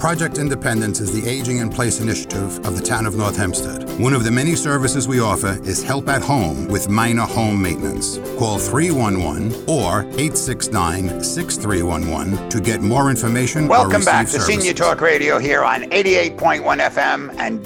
Project Independence is the Aging in Place initiative of the town of North Hempstead. One of the many services we offer is help at home with minor home maintenance. Call 311 or 869-6311 to get more information or receive Welcome back to services. Senior Talk Radio here on 88.1 FM and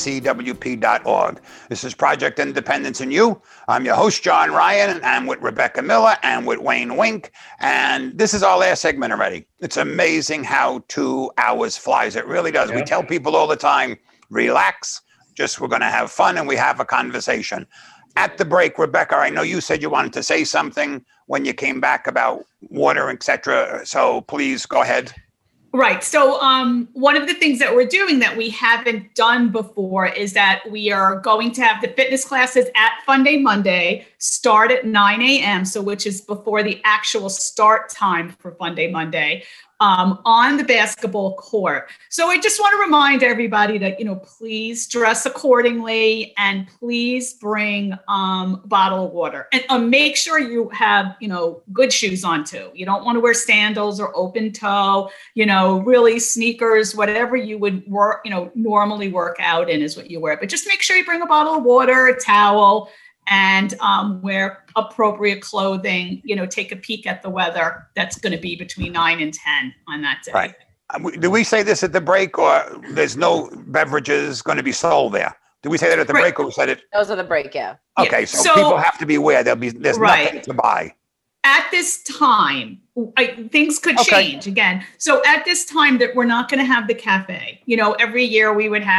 WCWP.org. This is Project Independence and You. I'm your host, John Ryan, and I'm with Rebecca Miller and with Wayne Wink. And this is our last segment already. It's amazing how 2 hours flies. It really does. Yeah. We tell people all the time, relax, we're going to have fun and we have a conversation. At the break, Rebecca, I know you said you wanted to say something when you came back about water, etc. So please go ahead. Right. So one of the things that we're doing that we haven't done before is that we are going to have the fitness classes at Fun Day Monday start at 9 a.m. So which is before the actual start time for Fun Day Monday on the basketball court. So I just want to remind everybody that, please dress accordingly and please bring a bottle of water and make sure you have, good shoes on too. You don't want to wear sandals or open toe, really sneakers, whatever you would work, normally work out in is what you wear. But just make sure you bring a bottle of water, a towel, and wear appropriate clothing, take a peek at the weather. That's going to be between 9 and 10 on that day. Right. Do we say this at the break, or there's no beverages going to be sold there? Do we say that at the break, or we said it? Those are the break, yeah. Okay, so people have to be aware there's nothing to buy. At this time, things could change again. So at this time that we're not going to have the cafe, every year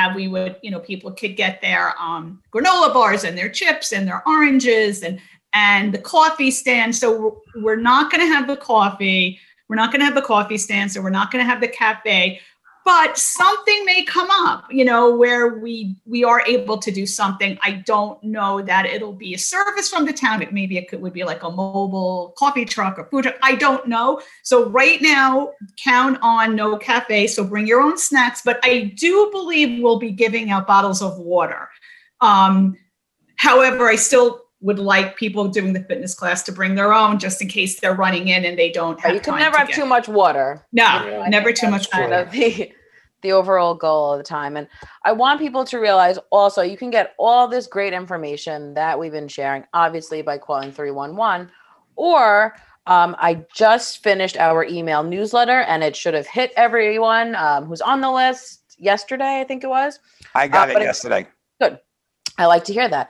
people could get their granola bars and their chips and their oranges and the coffee stand. So we're not going to have the coffee. We're not going to have the coffee stand. So we're not going to have the cafe. But something may come up, where we are able to do something. I don't know that it'll be a service from the town. It would be like a mobile coffee truck or food truck. I don't know. So right now, count on no cafe. So bring your own snacks. But I do believe we'll be giving out bottles of water. However, I still would like people doing the fitness class to bring their own, just in case they're running in and they don't have time. You can never have too much water. No, never too much water. Kind of the overall goal of the time. And I want people to realize also, you can get all this great information that we've been sharing, obviously by calling 311, or I just finished our email newsletter and it should have hit everyone who's on the list yesterday, I think it was. I got it yesterday. Good. I like to hear that.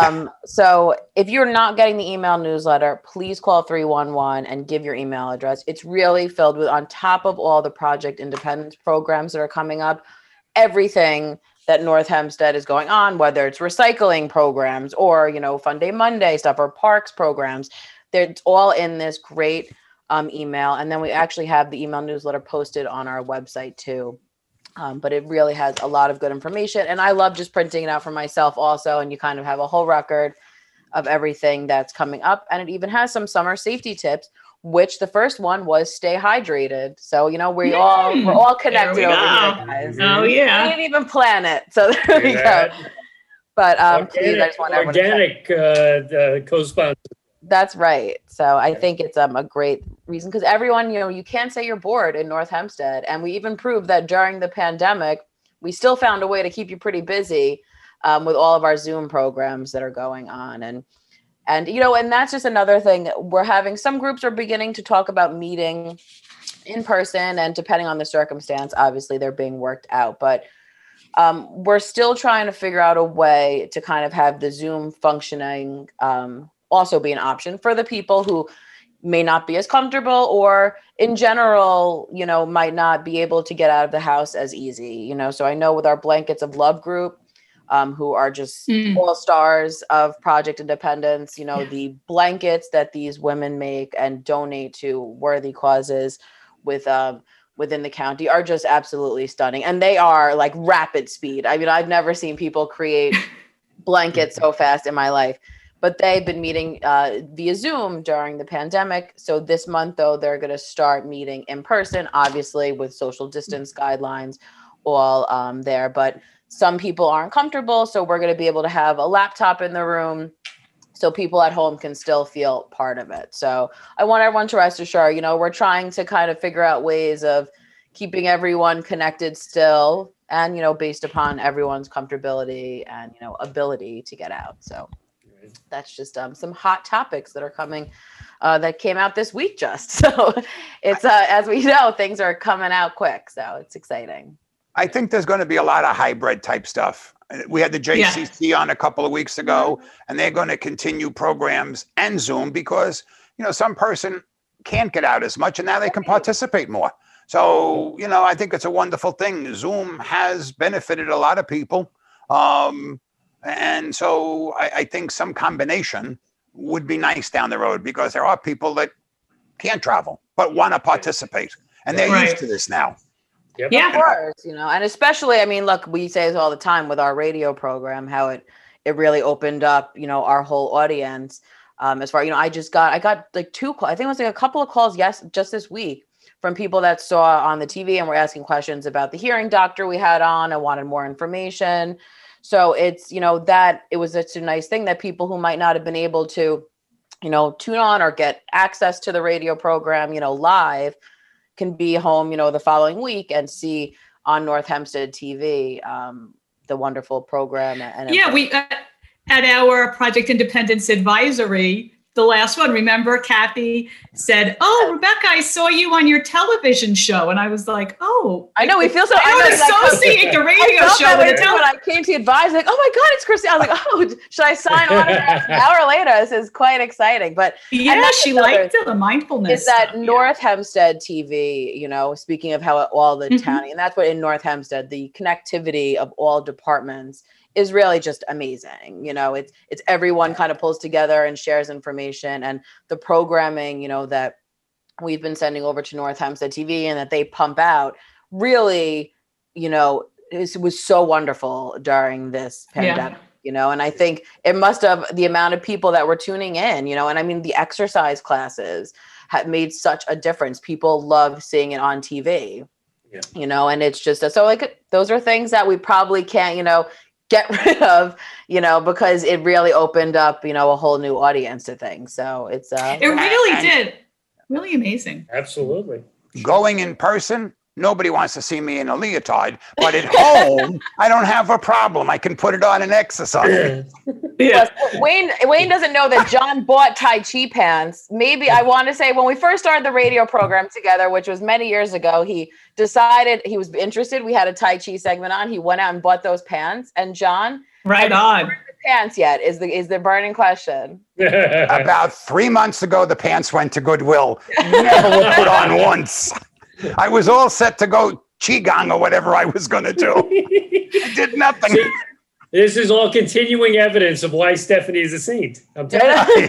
So if you're not getting the email newsletter, please call 311 and give your email address. It's really filled with, on top of all the Project Independence programs that are coming up, everything that North Hempstead is going on, whether it's recycling programs or, Fun Day Monday stuff or parks programs. It's all in this great email. And then we actually have the email newsletter posted on our website too. But it really has a lot of good information. And I love just printing it out for myself also. And you kind of have a whole record of everything that's coming up. And it even has some summer safety tips, which the first one was stay hydrated. So, we're all connected over here, guys. Oh, yeah. We didn't even plan it. So there we go. But please, I just want everyone to co-sponsor. That's right. So I think it's a great reason because everyone, you can't say you're bored in North Hempstead. And we even proved that during the pandemic, we still found a way to keep you pretty busy with all of our Zoom programs that are going on. And that's just another thing. We're having some groups are beginning to talk about meeting in person, and depending on the circumstance, obviously they're being worked out. But we're still trying to figure out a way to kind of have the Zoom functioning also be an option for the people who may not be as comfortable or in general, might not be able to get out of the house as easy, So I know with our Blankets of Love group, who are just all stars of Project Independence, the blankets that these women make and donate to worthy causes within the county are just absolutely stunning. And they are like rapid speed. I mean, I've never seen people create blankets so fast in my life. But they've been meeting via Zoom during the pandemic. So this month, though, they're going to start meeting in person, obviously with social distance guidelines all there. But some people aren't comfortable. So we're going to be able to have a laptop in the room so people at home can still feel part of it. So I want everyone to rest assured, we're trying to kind of figure out ways of keeping everyone connected still, and, based upon everyone's comfortability and, ability to get out. So that's just some hot topics that are coming, that came out this week just. So it's, as we know, things are coming out quick. So it's exciting. I think there's going to be a lot of hybrid type stuff. We had the JCC on a couple of weeks ago, and they're going to continue programs and Zoom because, some person can't get out as much and now they can participate more. So, I think it's a wonderful thing. Zoom has benefited a lot of people. And so I think some combination would be nice down the road because there are people that can't travel but want to participate. And they're used to this now. Yep. Yeah. Of course, and especially, look, we say this all the time with our radio program, how it really opened up, our whole audience. As far, I got like 2 calls. I think it was like a couple of calls, just this week, from people that saw on the TV and were asking questions about the hearing doctor we had on and wanted more information. So it's, that it was such a nice thing that people who might not have been able to, tune on or get access to the radio program, live, can be home, the following week and see on North Hempstead TV, the wonderful program. And we at our Project Independence Advisory, the last one, remember Kathy said, "Oh, Rebecca, I saw you on your television show." And I was like, "Oh, I know, we feel so, I don't associate the radio show with when I came to advise, like, "Oh my God, it's Christine." I was like, "Oh, should I sign on?" An hour later, this is quite exciting. But yeah, she liked the mindfulness. Is that North Hempstead TV, speaking of how all the town, and that's what in North Hempstead, the connectivity of all departments is really just amazing. It's everyone kind of pulls together and shares information, and the programming, that we've been sending over to North Hempstead TV and that they pump out really, it was so wonderful during this pandemic, and I think it must have, the amount of people that were tuning in, and the exercise classes had made such a difference. People love seeing it on TV, and it's just, so like, those are things that we probably can't, get rid of, because it really opened up, a whole new audience to things. So it's it really did. Really amazing. Absolutely. Going in person, nobody wants to see me in a leotard, but at home, I don't have a problem. I can put it on and exercise. Yeah. Wayne doesn't know that John bought Tai Chi pants. Maybe, I want to say, when we first started the radio program together, which was many years ago, he decided he was interested. We had a Tai Chi segment on. He went out and bought those pants. And John, right on. The pants yet is the burning question. About 3 months ago, the pants went to Goodwill. Never were put on once. I was all set to go Qigong or whatever I was going to do. I did nothing. See, this is all continuing evidence of why Stephanie is a saint. I'm telling you.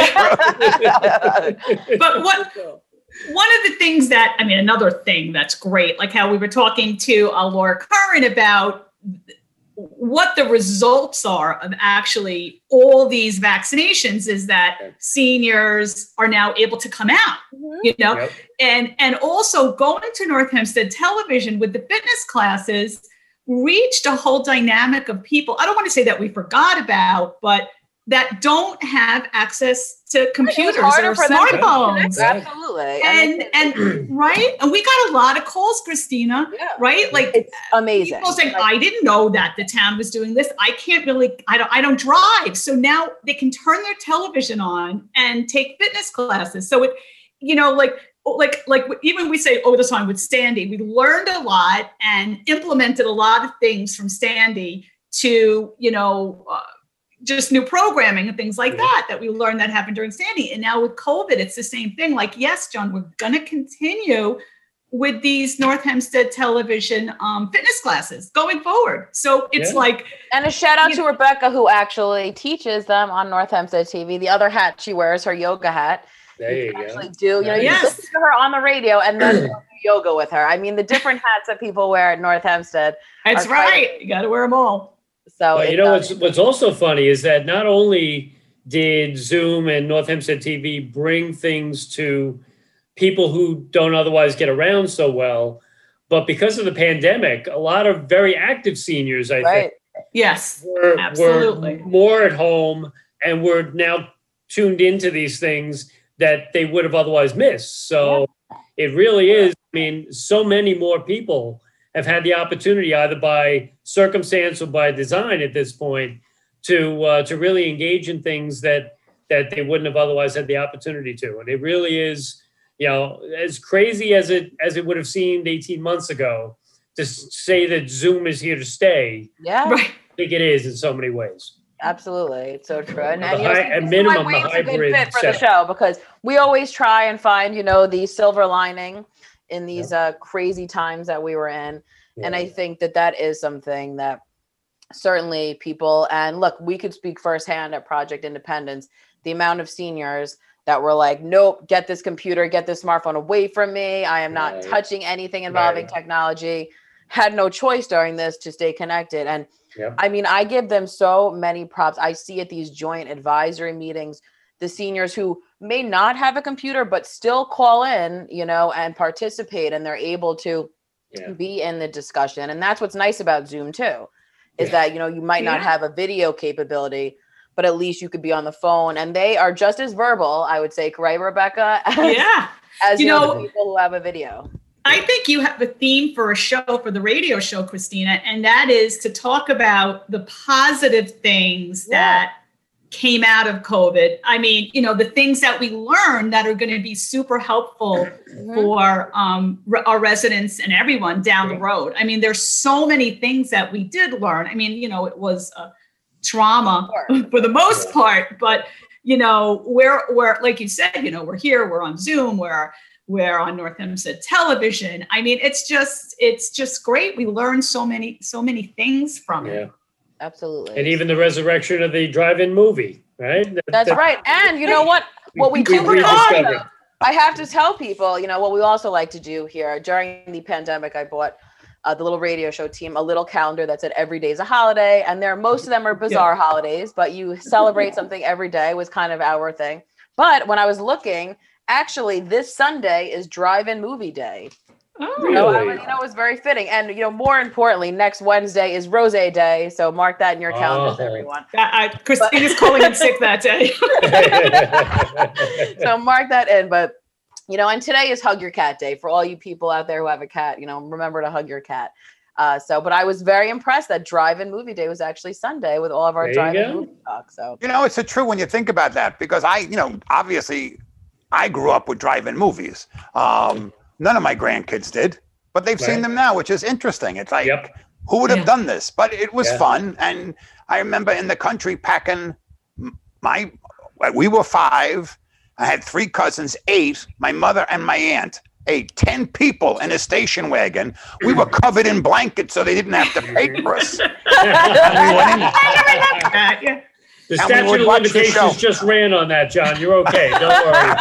But one of the things that, another thing that's great, like how we were talking to Laura Curran about what the results are of actually all these vaccinations, is that seniors are now able to come out, and also going to North Hempstead Television with the fitness classes reached a whole dynamic of people. I don't want to say that we forgot about, but that don't have access to computers or smartphones. Absolutely. And right. And we got a lot of calls, Christina, right? Like, it's amazing. People saying, I didn't know that the town was doing this. I can't really, I don't drive. So now they can turn their television on and take fitness classes. So it, like even we say all the time with Sandy, we learned a lot and implemented a lot of things from Sandy to, just new programming and things like that we learned that happened during Sandy. And now with COVID, it's the same thing. Like, yes, John, we're going to continue with these North Hempstead Television fitness classes going forward. So it's like... And a shout out to Rebecca, who actually teaches them on North Hempstead TV. The other hat she wears, her yoga hat. There you go. Actually you listen to her on the radio and then do yoga with her. The different hats that people wear at North Hempstead. That's right. You got to wear them all. So what's also funny is that not only did Zoom and North Hempstead TV bring things to people who don't otherwise get around so well, but because of the pandemic, a lot of very active seniors, I think, absolutely, were more at home and were now tuned into these things that they would have otherwise missed. So it really is I mean, so many more people have had the opportunity, either by circumstance or by design at this point, to really engage in things that they wouldn't have otherwise had the opportunity to. And it really is, as crazy as it would have seemed 18 months ago, to say that Zoom is here to stay. Yeah, Right. I think it is in so many ways. absolutely. It's so true. And At minimum, the Wade's a good hybrid fit for the setup. show, because we always try and find, the silver lining in these crazy times that we were in. And I think that is something that certainly people, and look, we could speak firsthand at Project Independence, the amount of seniors that were like, nope, get this computer, get this smartphone away from me. I am not touching anything involving technology. Had no choice during this to stay connected. And I mean, I give them so many props. I see at these joint advisory meetings, the seniors who may not have a computer, but still call in, and participate, and they're able to be in the discussion. And that's what's nice about Zoom too, is that, you might not have a video capability, but at least you could be on the phone, and they are just as verbal, I would say, right, Rebecca? As the people who have a video. I think you have a theme for a show, for the radio show, Christina, and that is to talk about the positive things that came out of COVID. I mean, the things that we learned that are going to be super helpful for our residents and everyone down the road. I mean, there's so many things that we did learn. I mean, it was a trauma for the most part, but, we're like you said, we're here, we're on Zoom, we're on North Hempstead television. I mean, it's just great. We learned so many things from it. Absolutely. And even the resurrection of the drive-in movie, right? That's right. And you know what? What we do, I have to tell people, what we also like to do here during the pandemic, I bought the little radio show team a little calendar that said every day is a holiday. And most of them are bizarre holidays, but you celebrate something every day was kind of our thing. But when I was looking, actually, this Sunday is drive-in movie day. Oh, really? It was very fitting. And, more importantly, next Wednesday is Rosé Day. So mark that in your calendars, everyone. Christina's calling in sick that day. So mark that in. But, and today is Hug Your Cat Day for all you people out there who have a cat. Remember to hug your cat. But I was very impressed that drive-in movie day was actually Sunday with all of our drive-in movie talk. So, it's true when you think about that, because obviously I grew up with drive-in movies. None of my grandkids did, but they've seen them now, which is interesting. It's like, who would have done this? But it was fun. And I remember in the country packing we were 5. I had 3 cousins, 8, my mother and my aunt, 10 people in a station wagon. We were covered in blankets so they didn't have to pay for us. The statute of limitations just ran on that, John. You're okay. Don't worry.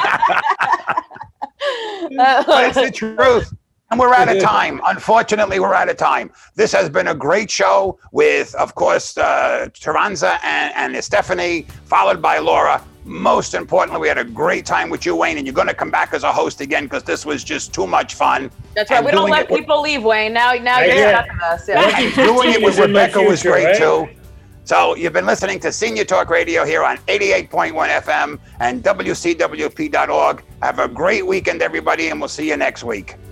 But it's the truth. And we're out of time. Unfortunately, we're out of time. This has been a great show with, of course, Taranza and Stephanie, followed by Laura. Most importantly, we had a great time with you, Wayne, and you're going to come back as a host again because this was just too much fun. That's right. We don't let people leave, Wayne. Now you're stuck with us. Doing it with Rebecca was great, too. So you've been listening to Senior Talk Radio here on 88.1 FM and WCWP.org. Have a great weekend, everybody, and we'll see you next week.